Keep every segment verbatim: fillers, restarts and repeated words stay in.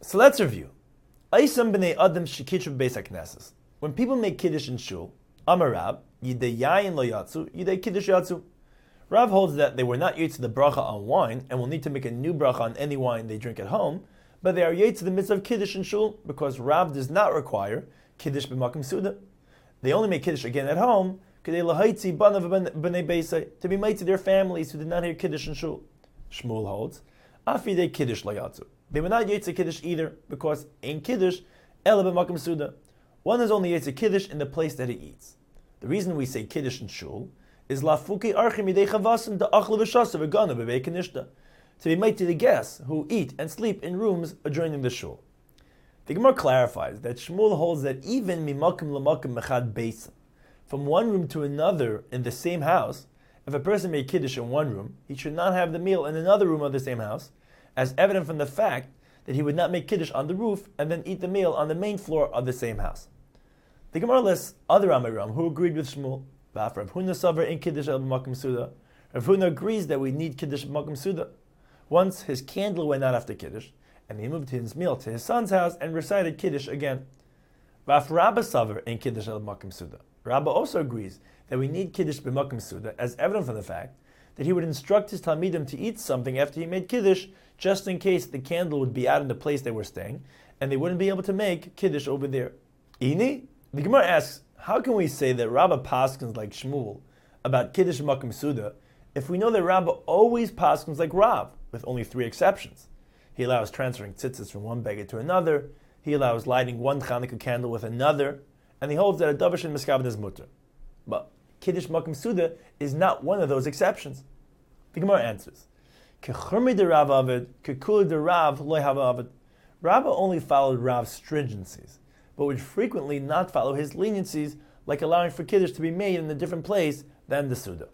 So let's review. Aisam b'nei adam shekitru b'beis haknesses. When people make kiddush in shul, Amar Rav, yidei yayin lo yatsu, yidei kiddush yatsu. Rav holds that they were not yetz to the bracha on wine and will need to make a new bracha on any wine they drink at home, but they are yetz to the mitzvah of kiddush in shul because Rav does not require kiddush b'makom suda. They only make kiddush again at home kedei lahaitzi banav b'nei beisai, to be made to their families who did not hear kiddush in shul. Shmuel holds af yidei kiddush lo yatsu. They were not yetz to kiddush either because in kiddush ela b'makom suda. One is only yetz to kiddush in the place that he eats. The reason we say kiddush in shul is lafuki archim yidei chavasim da achlu v'shasav v'gana b'vei kanishta, to be made to the guests who eat and sleep in rooms adjoining the shul. The Gemara clarifies that Shmuel holds that even mimakim lamakim mechad beisa, from one room to another in the same house, if a person made kiddush in one room, he should not have the meal in another room of the same house, as evident from the fact that he would not make kiddush on the roof and then eat the meal on the main floor of the same house. The Gemara lists other Amiram who agreed with Shmuel. Rav Huna Savar in Kiddush el b'makom suda. Rav Huna agrees that we need Kiddush b'makom suda. Once his candle went out after Kiddush, and he moved his meal to his son's house and recited Kiddush again. Rav Rabba Savar in Kiddush el b'makom suda. Rabba also agrees that we need Kiddush b'makom suda, as evident from the fact that he would instruct his Talmidim to eat something after he made Kiddush, just in case the candle would be out in the place they were staying, and they wouldn't be able to make Kiddush over there. Ini? The Gemara asks, how can we say that Rabba paskins like Shmuel about Kiddush Makom Suda if we know that Rabba always paskins like Rav, with only three exceptions? He allows transferring tzitzis from one beged to another, he allows lighting one Chanukah candle with another, and he holds that a davar and miskaven is mutter. But Kiddush Makom Suda is not one of those exceptions. The Gemara answers, Kechurmi de Rav Avid, Kekul de Rav loy hava Avid. Rabba only followed Rav's stringencies, but would frequently not follow his leniencies, like allowing for Kiddush to be made in a different place than the Suda.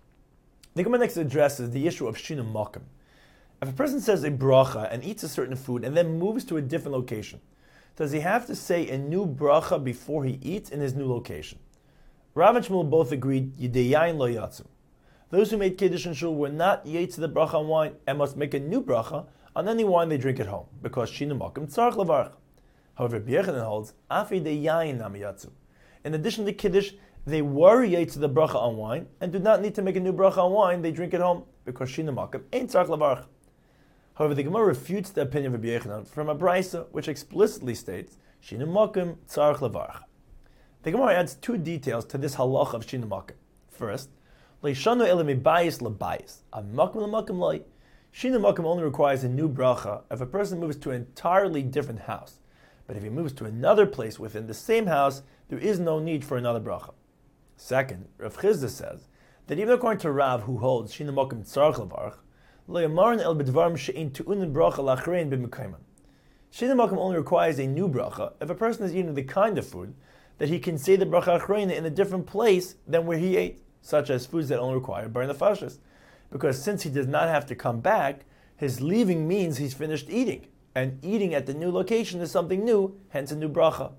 The Gemara next addresses the issue of Shinum Makom. If a person says a bracha and eats a certain food and then moves to a different location, does he have to say a new bracha before he eats in his new location? Rav and Shmuel both agreed, Yidei yayin lo yatsu. Those who made Kiddush and Shul were not yetz to the bracha on wine and must make a new bracha on any wine they drink at home, because Shinum Makom tzarich levarach. However, B'yechanan holds, Afi de yayin nam yatsu. In addition to Kiddush, they were yetz to the bracha on wine and do not need to make a new bracha on wine they drink at home, because Shinum Makom ain't tzarich levarach. However, the Gemara refutes the opinion of B'yechanan from a brisa which explicitly states, Shinum Makom tzarich levarach. The Gemara adds two details to this halach of Shinum Makom. First, Leishanu ele mibayis lebayis, a makom lemakom loy. Shinum Makom only requires a new bracha if a person moves to an entirely different house. But if he moves to another place within the same house, there is no need for another bracha. Second, Rav Chizda says that even according to Rav, who holds Shinum Makom tzarich levarach, lo yamarin el bedvarim she'in tu'unin bracha lachrein b'mekayman. Shinum Makom only requires a new bracha if a person is eating the kind of food that he can say the bracha achreina in a different place than where he ate, such as foods that only require bar nefashos. Because since he does not have to come back, his leaving means he's finished eating. And eating at the new location is something new, hence a new bracha.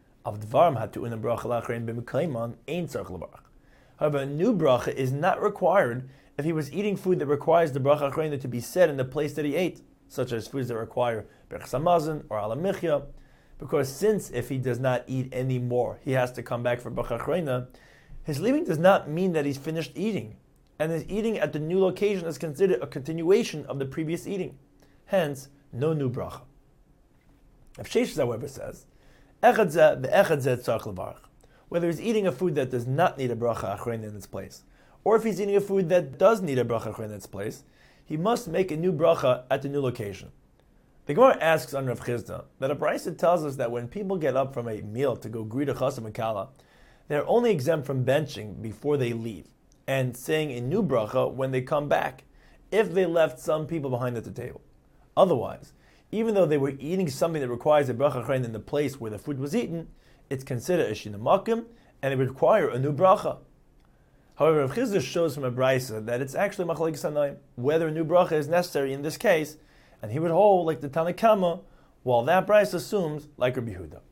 However, a new bracha is not required if he was eating food that requires the bracha achrayna to be said in the place that he ate, such as foods that require berachas hamazon or ala michya, because since if he does not eat any more, he has to come back for bracha achrayna, his leaving does not mean that he's finished eating, and his eating at the new location is considered a continuation of the previous eating. Hence, no new bracha. If Sheshes, however, says, whether he's eating a food that does not need a bracha achrein in its place, or if he's eating a food that does need a bracha achrein in its place, he must make a new bracha at the new location. The Gemara asks on Rav Chizda that a brisa tells us that when people get up from a meal to go greet a chasam and kala, they're only exempt from benching before they leave, and saying a new bracha when they come back, if they left some people behind at the table. Otherwise, even though they were eating something that requires a bracha achrein in the place where the food was eaten, it's considered a Shinum Makom, and it would require a new bracha. However, Rav Chizda shows from a brisa that it's actually machlokes hanayim, whether a new bracha is necessary in this case, and he would hold like the Tanna Kama, while that brisa assumes like Rabbi Yehuda.